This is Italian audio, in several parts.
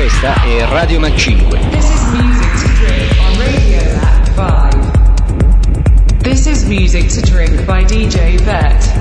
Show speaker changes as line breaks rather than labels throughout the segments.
Questa è Radio Mac 5.
This is music to drink on Radio Mac 5. This is music to drink by DJ Vet.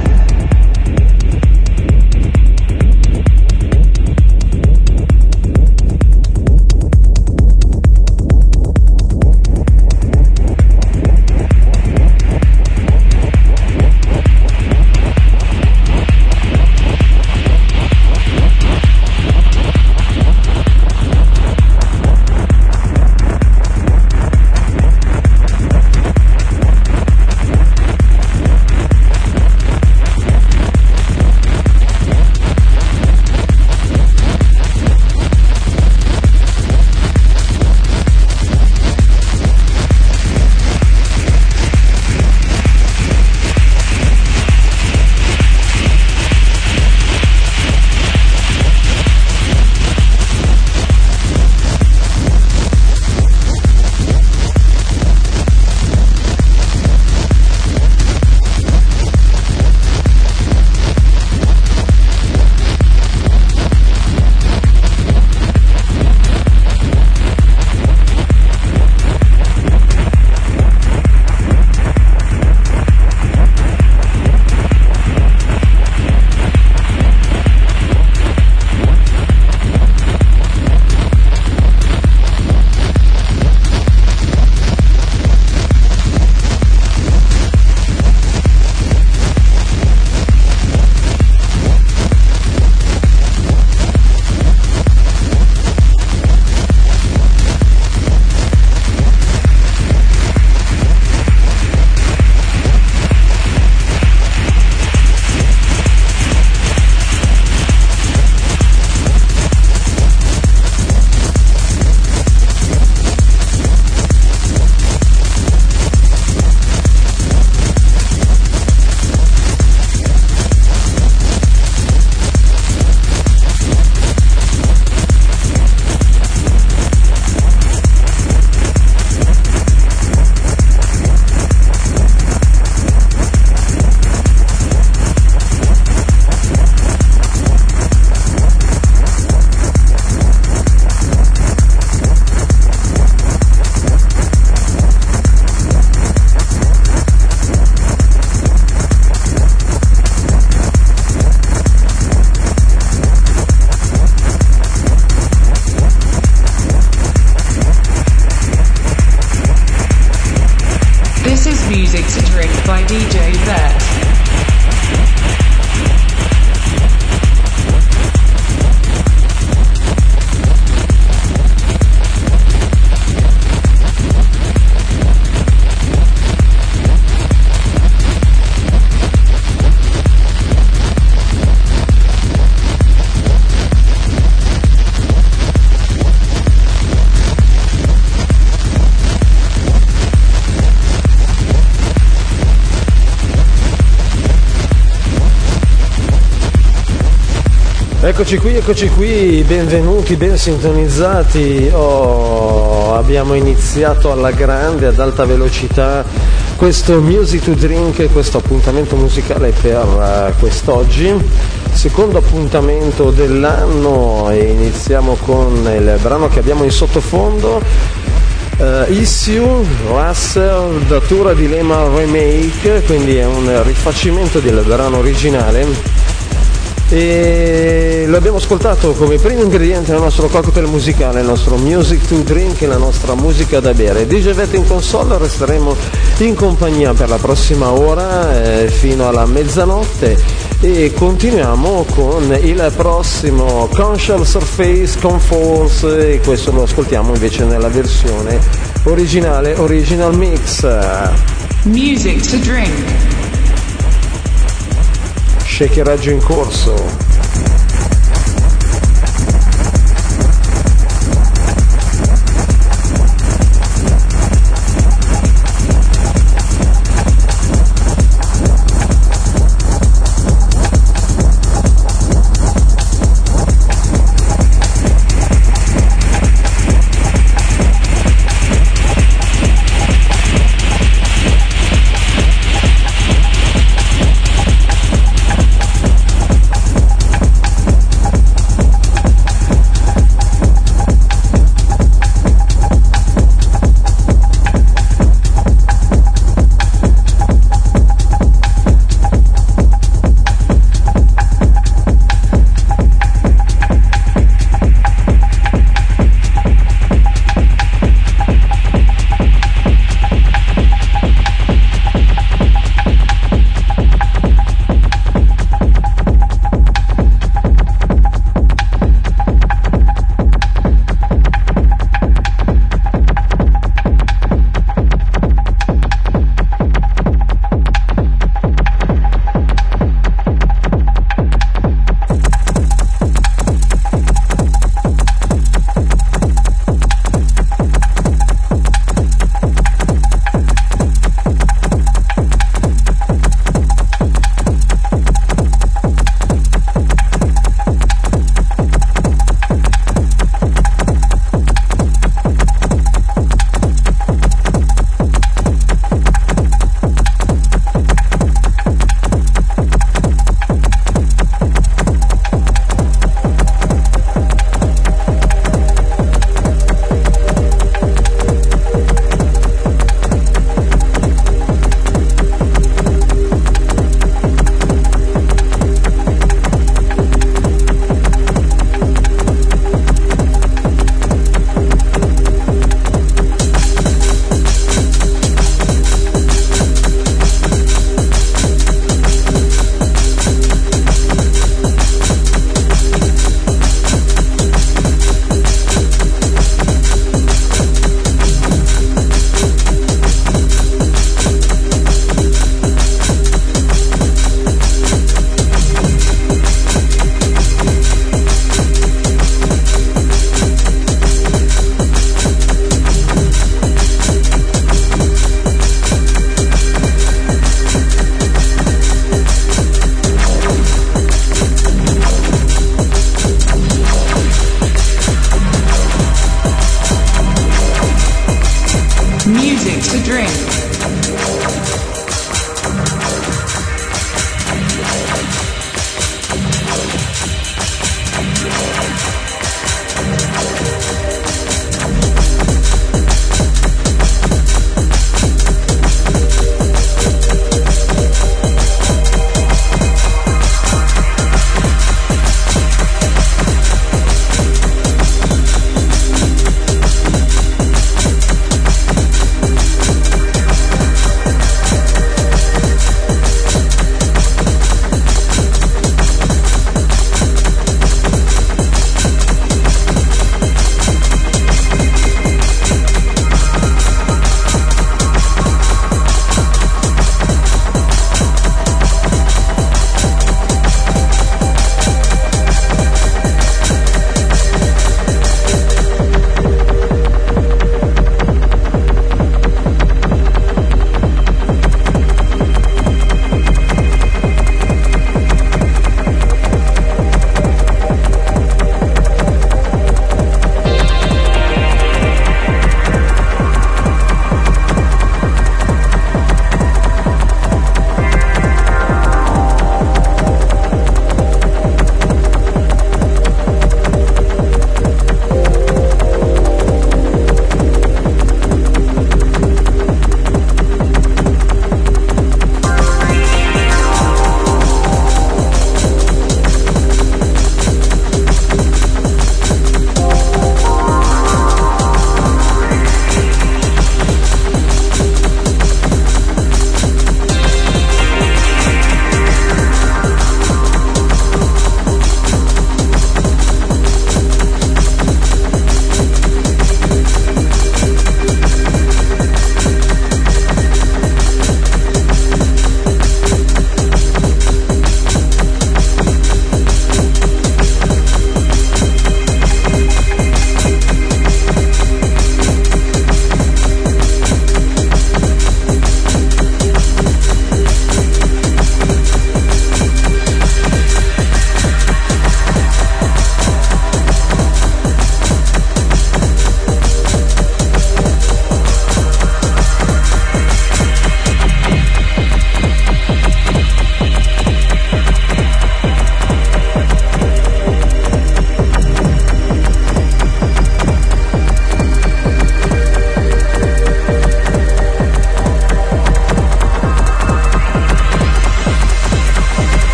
Music to drink by DJ Vet.
Eccoci qui, benvenuti, ben sintonizzati. Abbiamo iniziato alla grande, ad alta velocità, questo Music to Drink, questo appuntamento musicale per quest'oggi, secondo appuntamento dell'anno, e iniziamo con il brano che abbiamo in sottofondo, Issue, Russell, Datura Dilemma Remake, quindi è un rifacimento del brano originale. E lo abbiamo ascoltato come primo ingrediente nel nostro cocktail musicale, il nostro Music to Drink, la nostra musica da bere. DJ Vet in console, resteremo in compagnia per la prossima ora fino alla mezzanotte e continuiamo con il prossimo Conscious Surface Conforce, e questo lo ascoltiamo invece nella versione originale, original mix.
Music to Drink.
Shakeraggio in corso.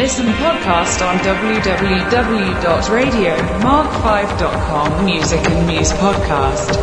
listen podcast on www.radiomark5.com. Music and News Podcast.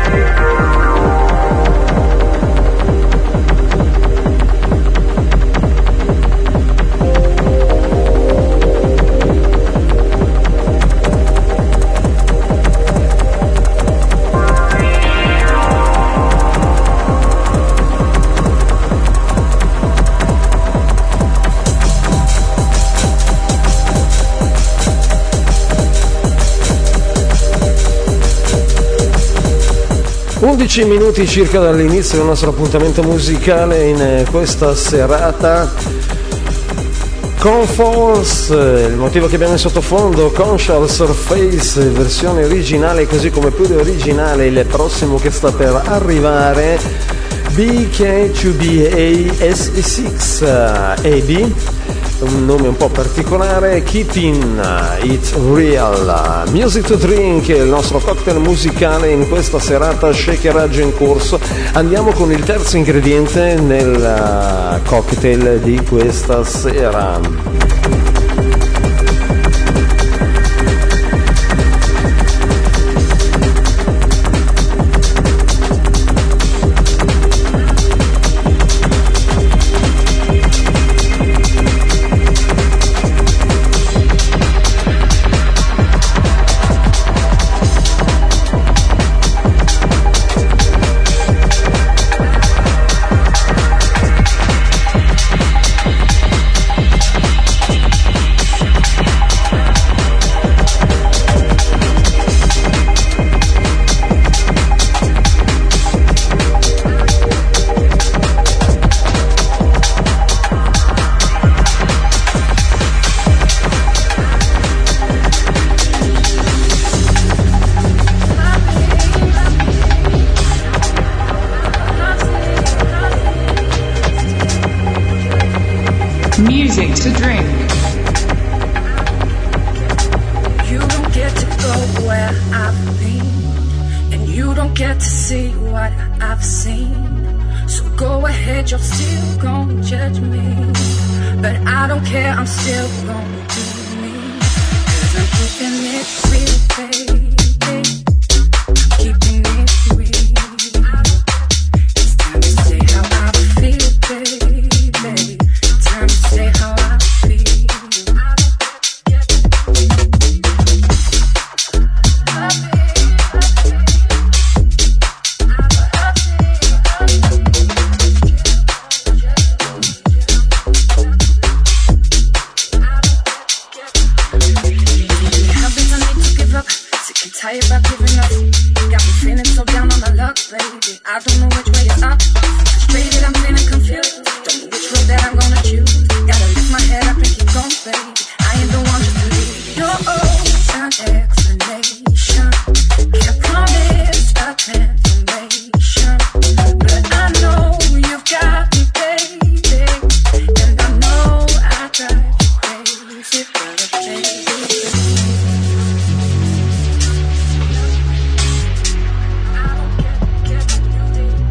11 minuti circa dall'inizio del nostro appuntamento musicale in questa serata. Conforce, il motivo che abbiamo in sottofondo, Conscious Surface, versione originale, così come più originale il prossimo che sta per arrivare, BK2BA-S6 AB, un nome un po' particolare, Keeping It Real. Music to Drink, il nostro cocktail musicale in questa serata shakeraggio in corso. Andiamo con il terzo ingrediente nel cocktail di questa sera.
Music to drink.
You don't get to go where I've been, and you don't get to see what I've seen. So go ahead, you're still gonna judge me, but I don't care, I'm still gonna do me, 'cause I'm keeping it real, baby. I'm keeping it real. It's time to say how I feel, baby. Time to say how I feel. Tired about giving up. Got me feeling so down on my luck, baby. I don't know which way is up. Frustrated, I'm feeling confused. Don't know which road that I'm gonna choose. Gotta lift my head up and keep going, baby. I ain't the one just to leave. No ocean explanation. Can't promise a transformation, but I know you've got me, baby, and I know I drive you crazy, but baby. I don't get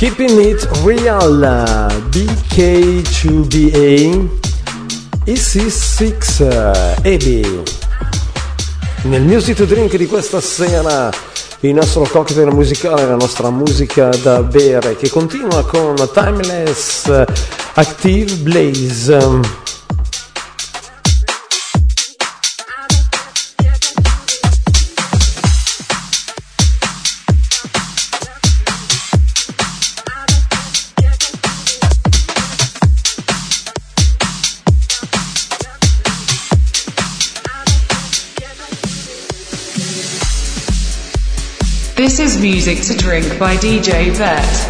Keeping It Real, BK2BA, EC6, EBI. Nel Music to Drink di questa sera il nostro cocktail musicale, la nostra musica da bere, che continua con Timeless, Active Blaze.
This is Music to Drink by DJ Vet.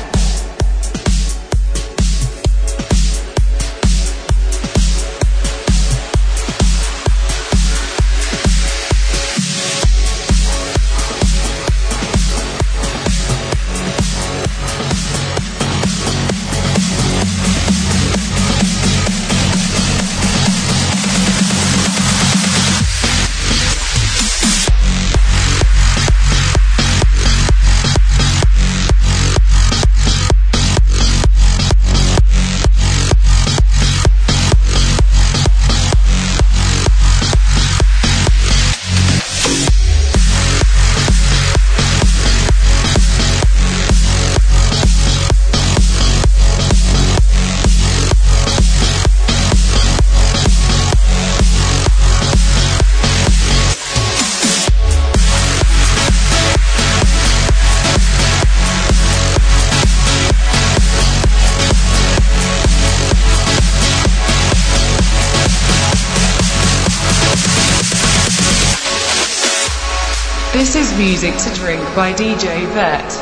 This is Music to Drink by DJ Vet.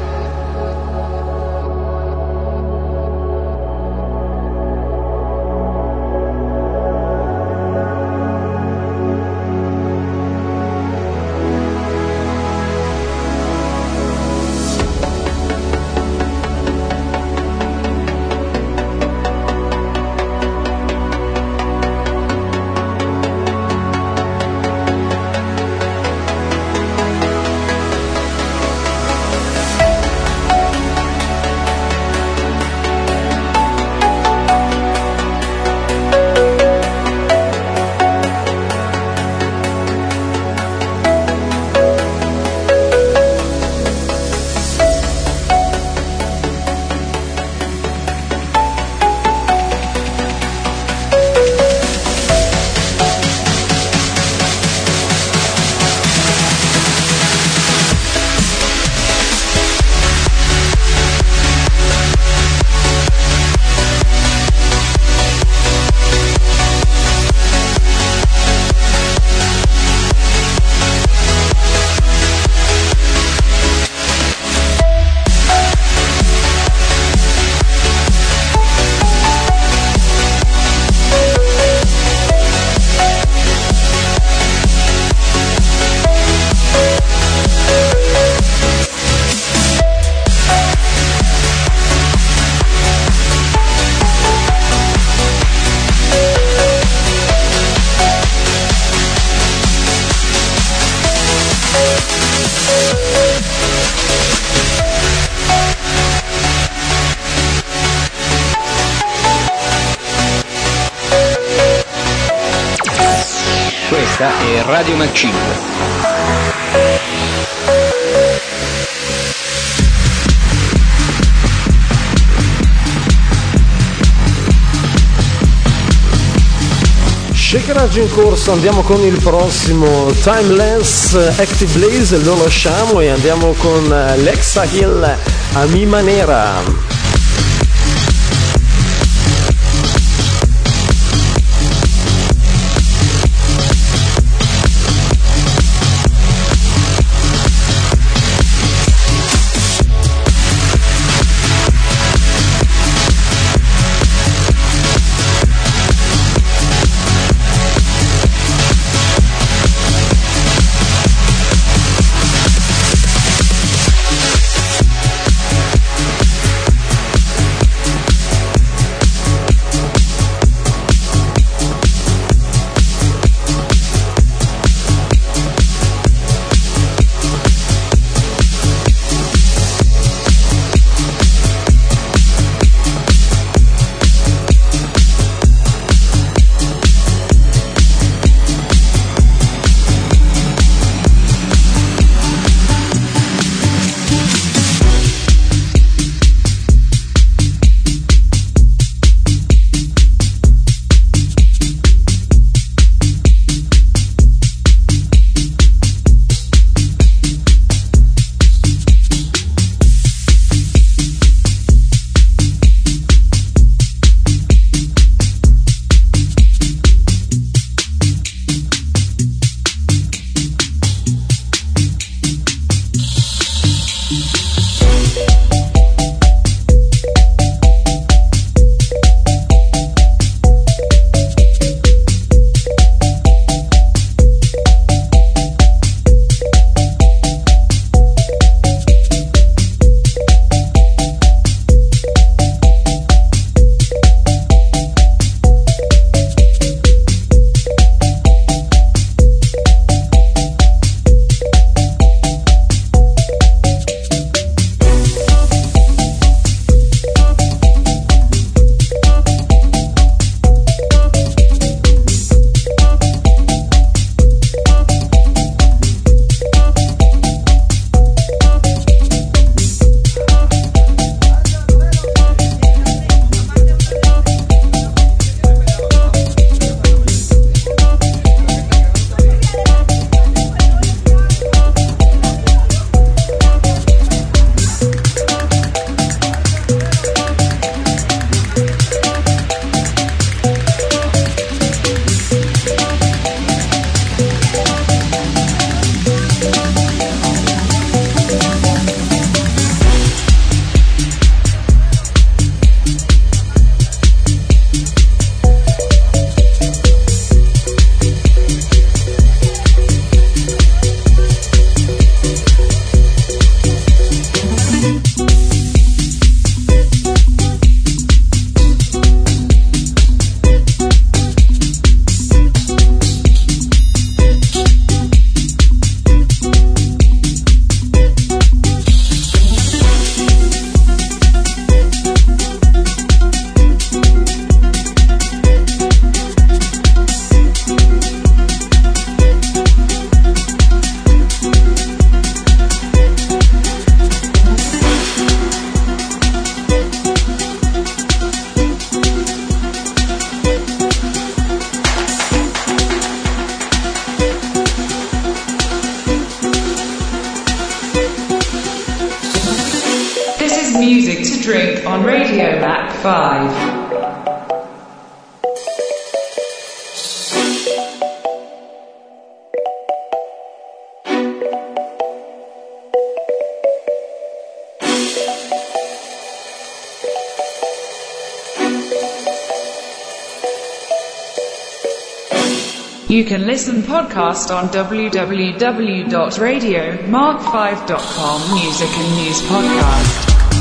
Questa è Radio Mac 5.
Shakeraggio in corso, andiamo con il prossimo Timeless, Active Blaze, lo lasciamo e andiamo con Lexa Hill, a mi manera.
5. You can listen podcast on www.radiomark5.com Music and News Podcast.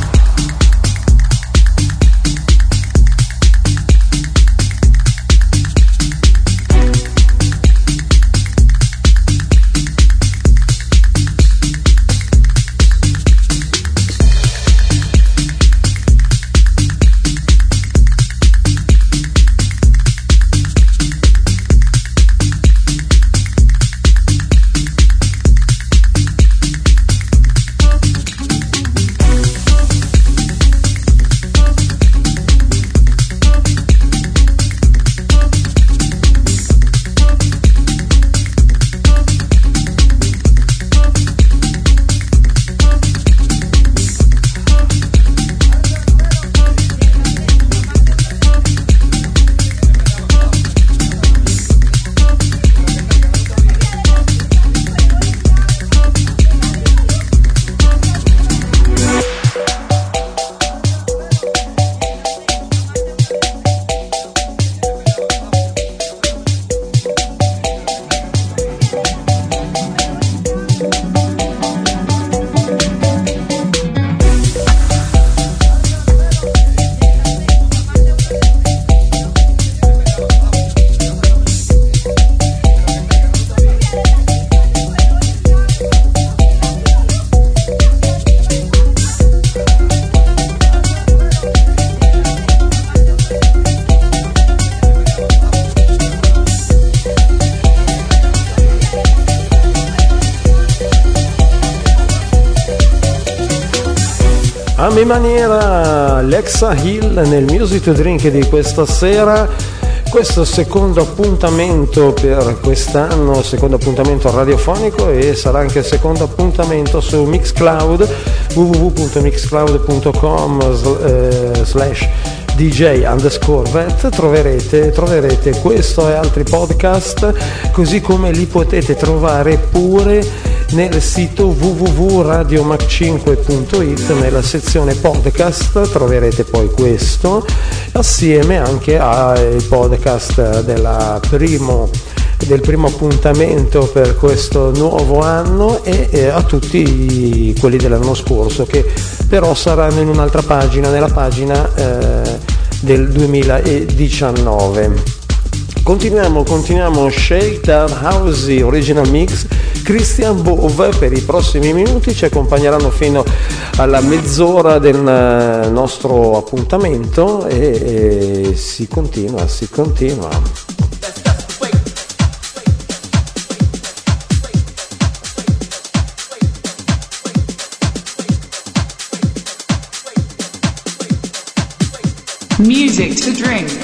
A mia maniera Lexa Hill nel Music to Drink di questa sera, questo secondo appuntamento per quest'anno, secondo appuntamento radiofonico, e sarà anche il secondo appuntamento su Mixcloud, www.mixcloud.com/DJ_vet. troverete questo e altri podcast, così come li potete trovare pure nel sito www.radiomac5.it. nella sezione podcast troverete poi questo, assieme anche ai podcast del primo appuntamento per questo nuovo anno, e a tutti quelli dell'anno scorso, che però saranno in un'altra pagina, nella pagina del 2019. Continuiamo Shake That House Original Mix. Christian Bove per i prossimi minuti ci accompagneranno fino alla mezz'ora del nostro appuntamento, e si continua.
Music to drink.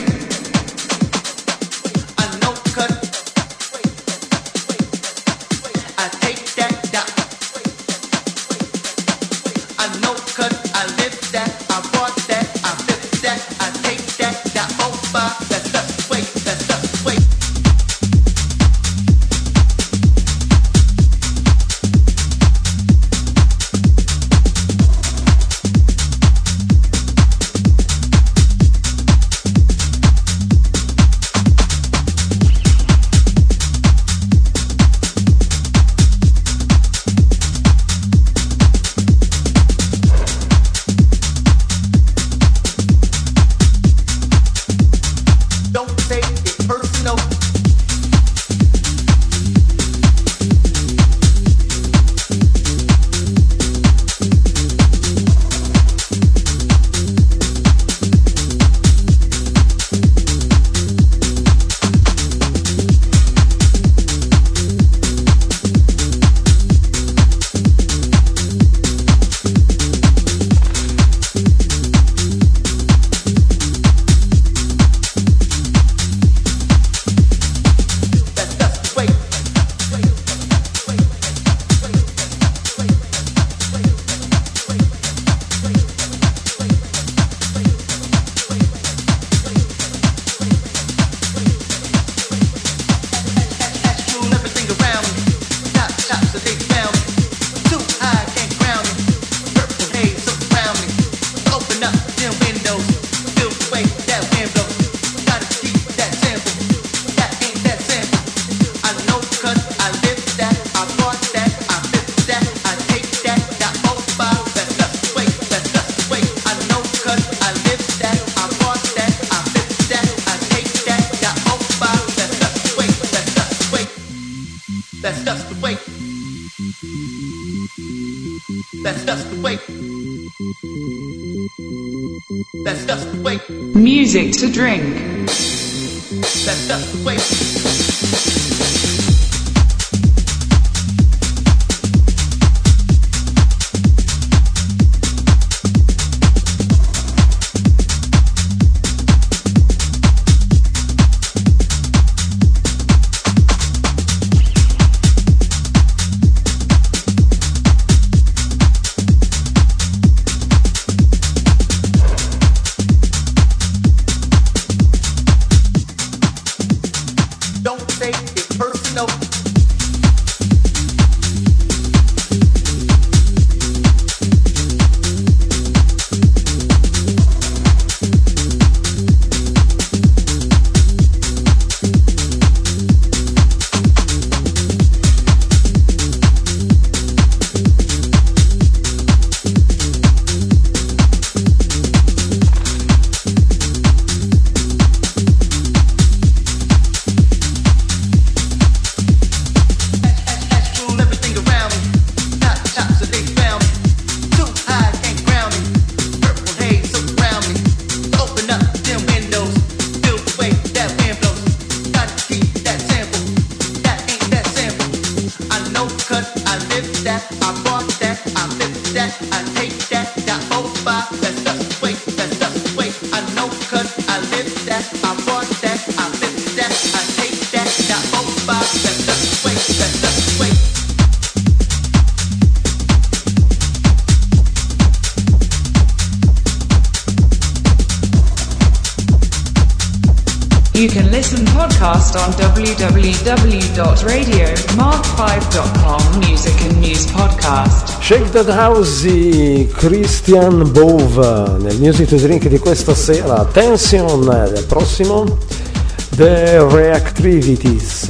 just the way.
Music to drink.
That's just the way.
You can listen podcast on www.radiomark5.com Music and News Podcast.
Shake That House di Christian Bove nel Music to Drink di questa sera. Attention, del prossimo The Reactivities.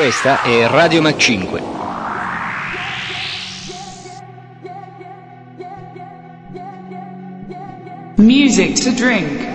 Questa è Radio Mac 5.
Music to drink.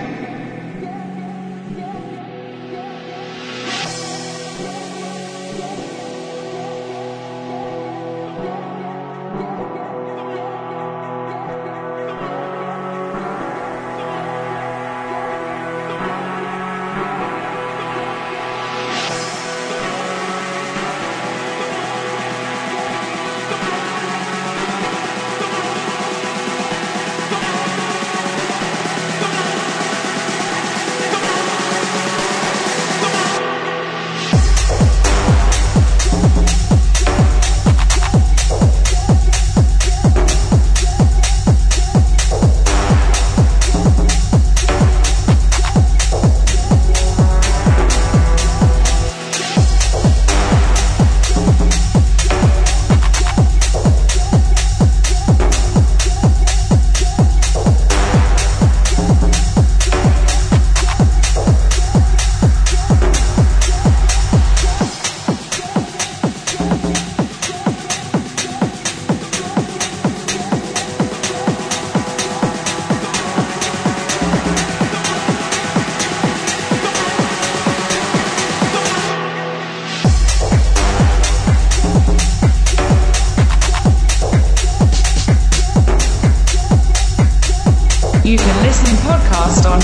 You can listen podcast on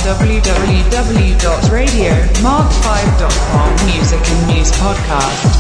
www.radiomark5.com Music and News Podcast.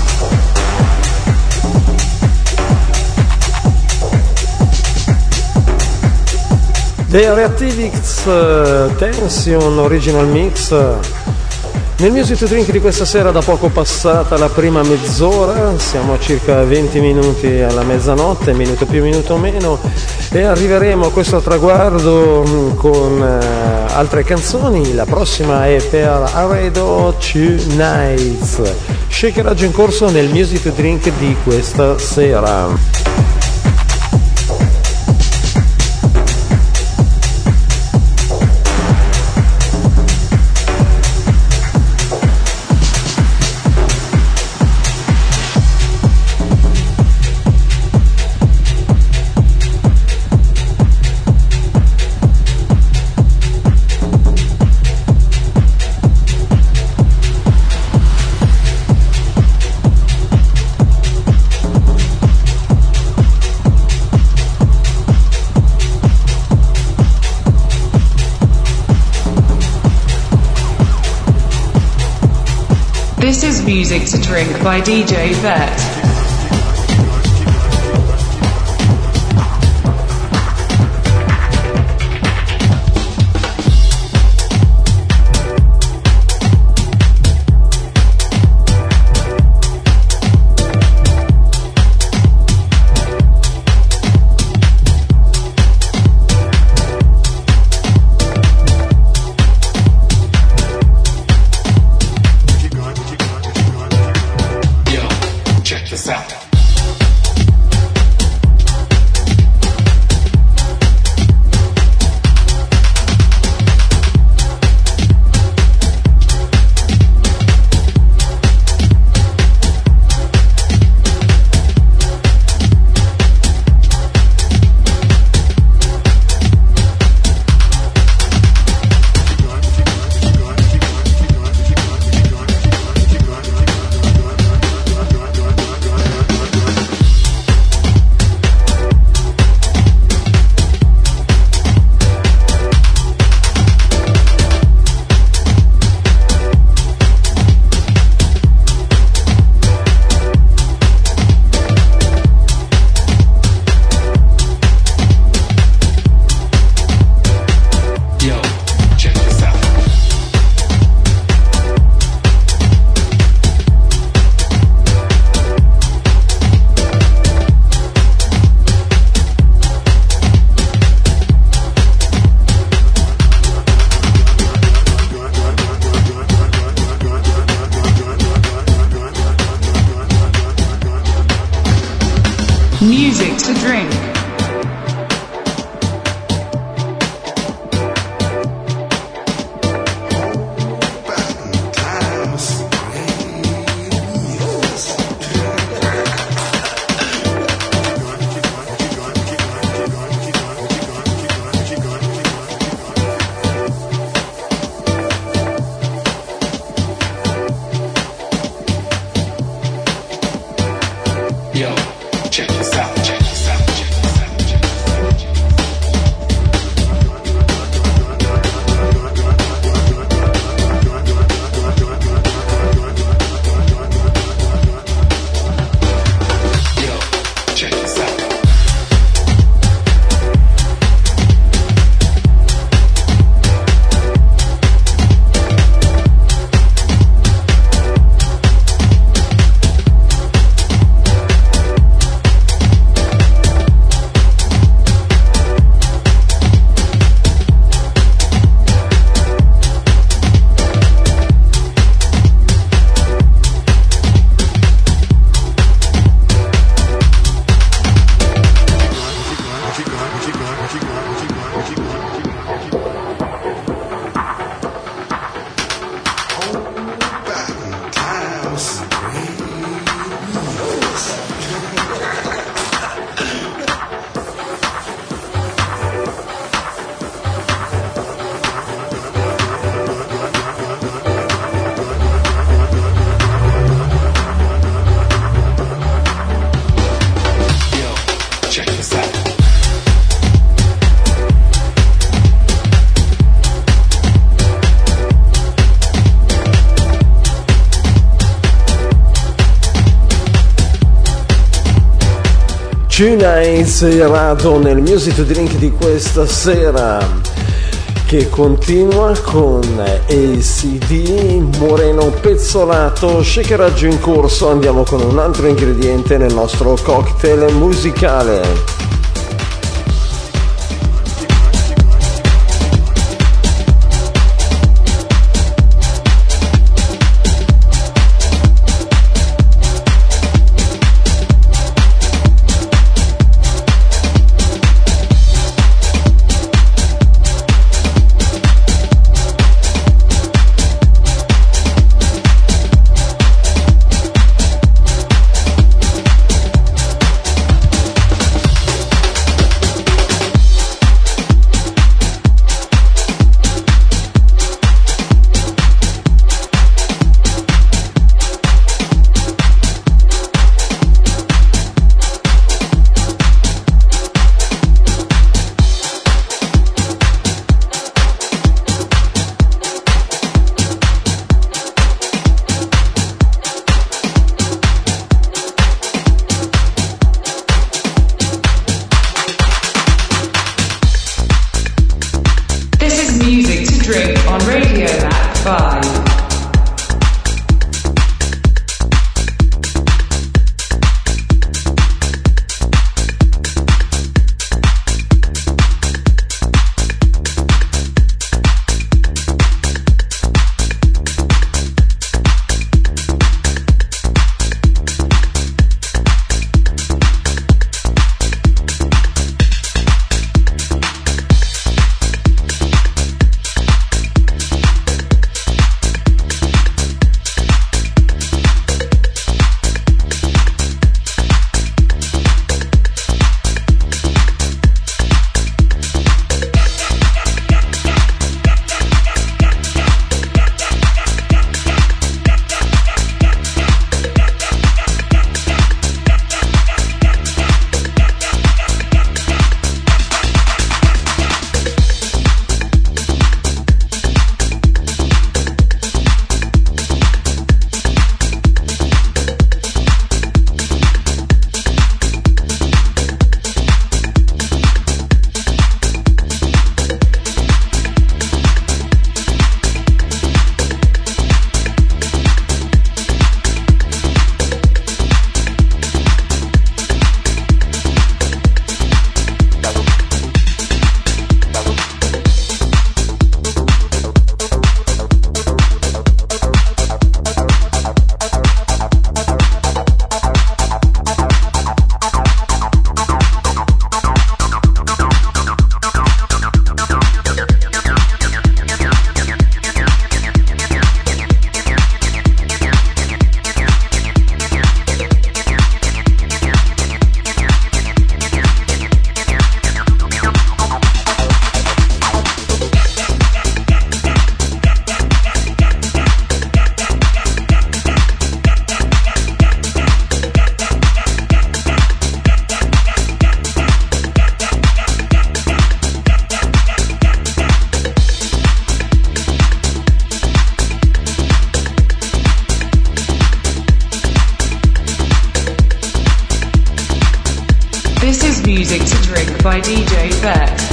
The Reactivix Tension Original Mix. Nel Music to Drink di questa sera, da poco passata la prima mezz'ora, siamo a circa 20 minuti alla mezzanotte, minuto più minuto meno, e arriveremo a questo traguardo con altre canzoni. La prossima è per Arredo Nights, shakeraggio in corso nel Music to Drink di questa sera.
This is Music to Drink by DJ Vet. Music to Drink.
Back in times,
Cina inserato nel Music to Drink di questa sera, che continua con ACD, Moreno Pezzolato, shakeraggio in corso. Andiamo con un altro ingrediente nel nostro cocktail musicale.
This is Music to Drink by DJ Beck.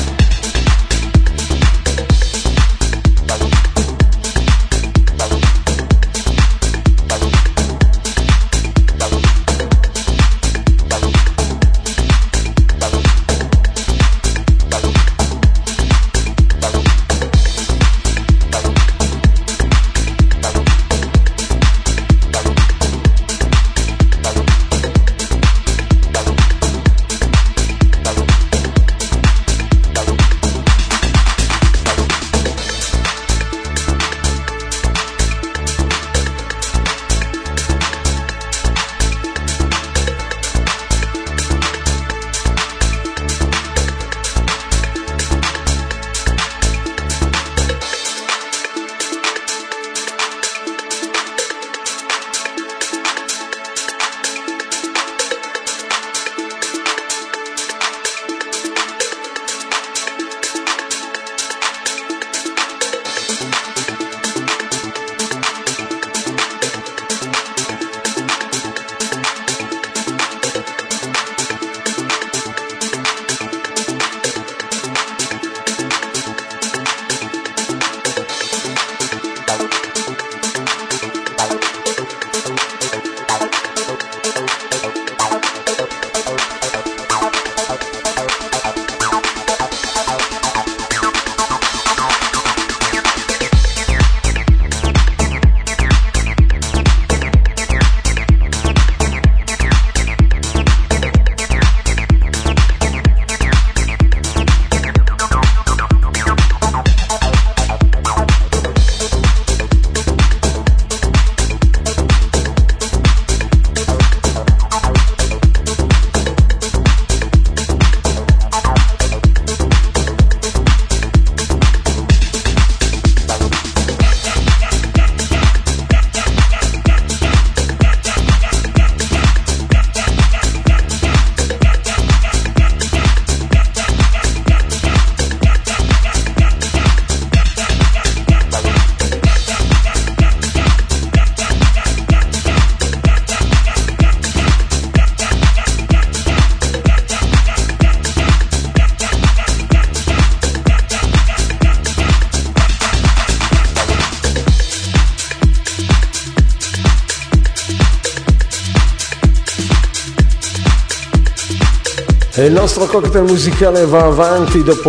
E il nostro cocktail musicale va avanti dopo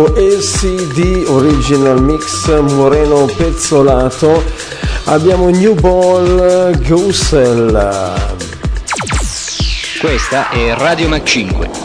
LCD Original Mix Moreno Pezzolato. Abbiamo New Ball Goosel.
Questa è Radio Mac 5.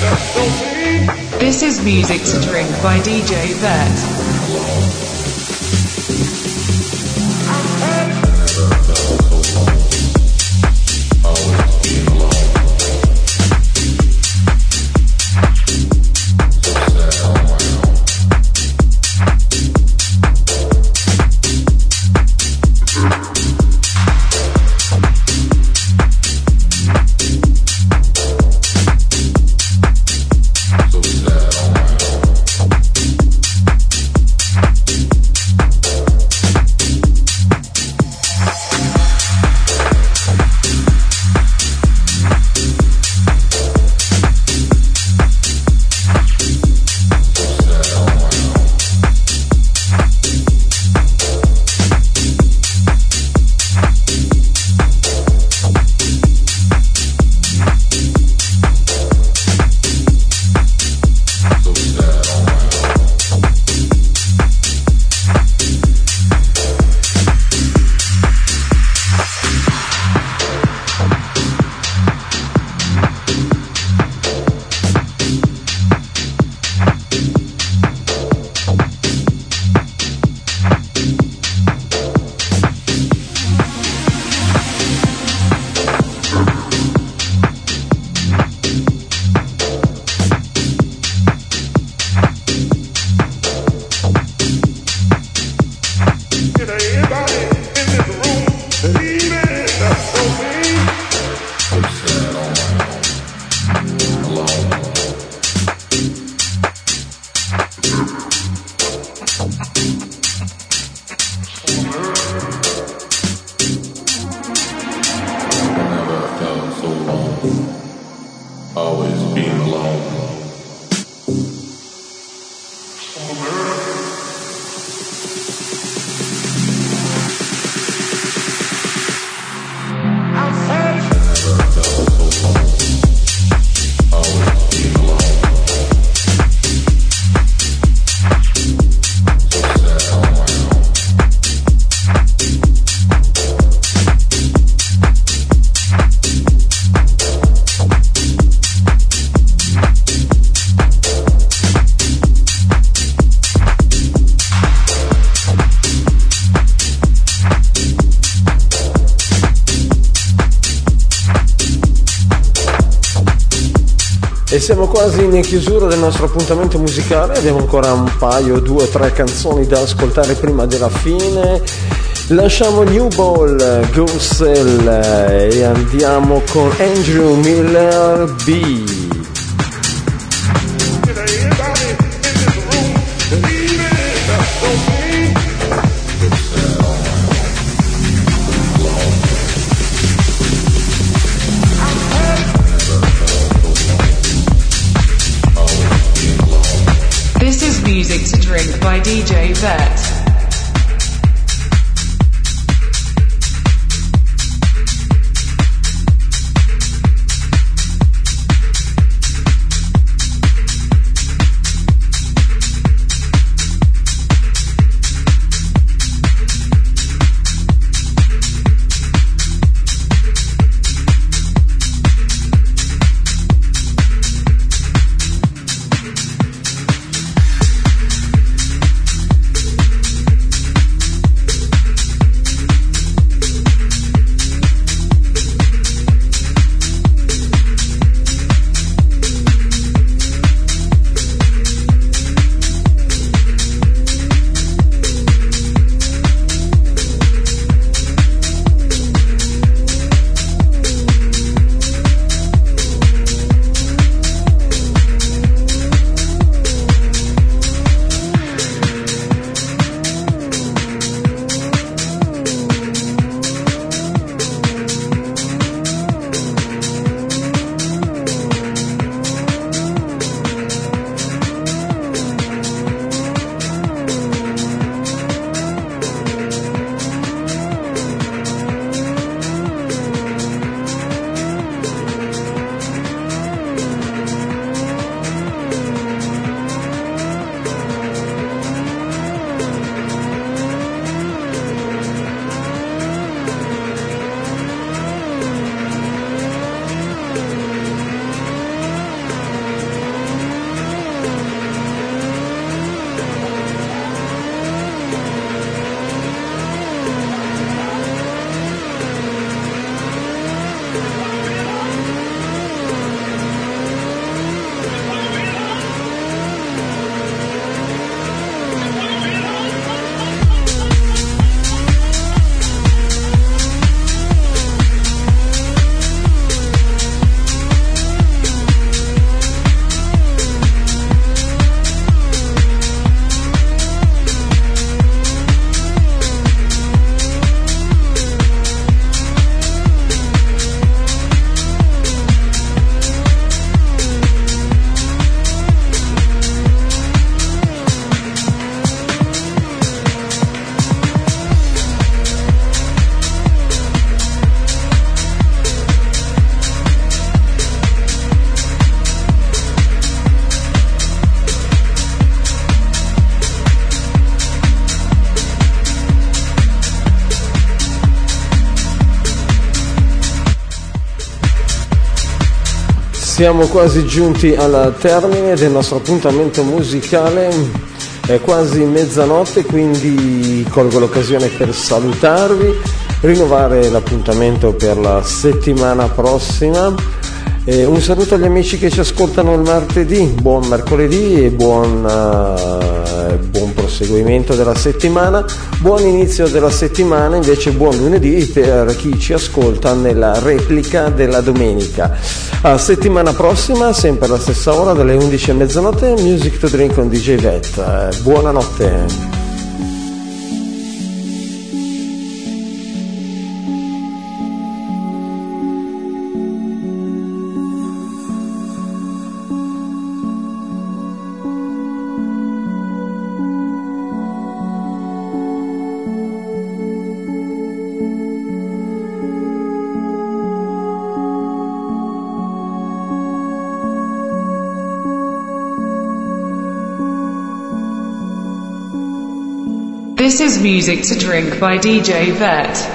This is Music to Drink by DJ Vet.
E siamo quasi in chiusura del nostro appuntamento musicale, abbiamo ancora un paio, 2 o 3 canzoni da ascoltare prima della fine. Lasciamo New Ball, Go Sell e andiamo con Andrew Miller B.
This is Music to Drink by DJ Vet.
Siamo quasi giunti al termine del nostro appuntamento musicale, è quasi mezzanotte, quindi colgo l'occasione per salutarvi, rinnovare l'appuntamento per la settimana prossima. Un saluto agli amici che ci ascoltano il martedì, buon mercoledì e buon proseguimento della settimana, buon inizio della settimana, invece buon lunedì per chi ci ascolta nella replica della domenica. A settimana prossima, sempre alla stessa ora, dalle 11 a mezzanotte, Music to Drink con DJ Vet. Buonanotte.
This is Music to Drink by DJ Vet.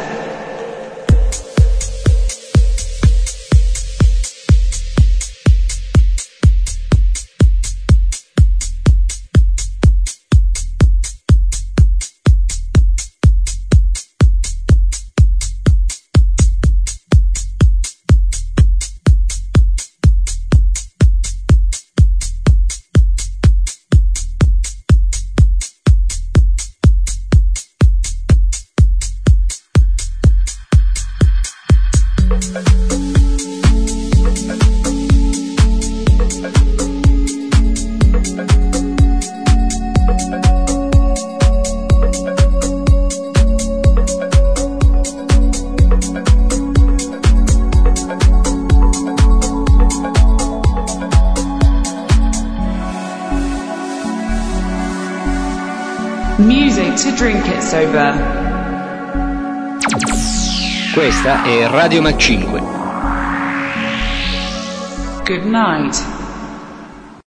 Music to drink it sober.
Questa è Radio Mac 5.
Good night.